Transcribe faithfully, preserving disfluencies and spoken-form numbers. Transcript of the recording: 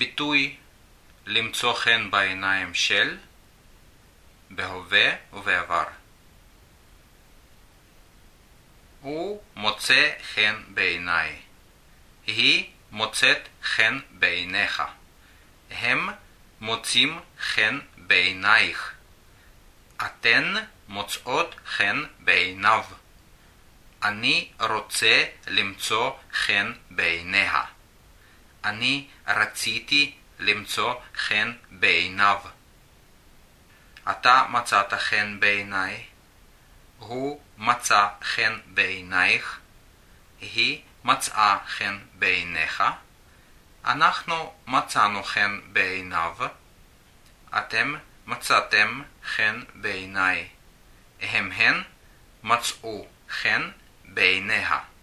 ביטוי למצוא חן בעיניים של, בהווה ובעבר. הוא מוצא חן בעיניי. היא מוצאת חן בעיניך. הם מוצאים חן בעינייך. אתן מוצאות חן בעיניו. אני רוצה למצוא חן בעיניה. אני רציתי למצוא חן בעיניו. אתה מצאת חן בעיניי. הוא מצא חן בעינייך. היא מצאה חן בעיניך. אנחנו מצאנו חן בעיניו. אתם מצאתם חן בעיניי. הם הן מצאו חן בעיניה.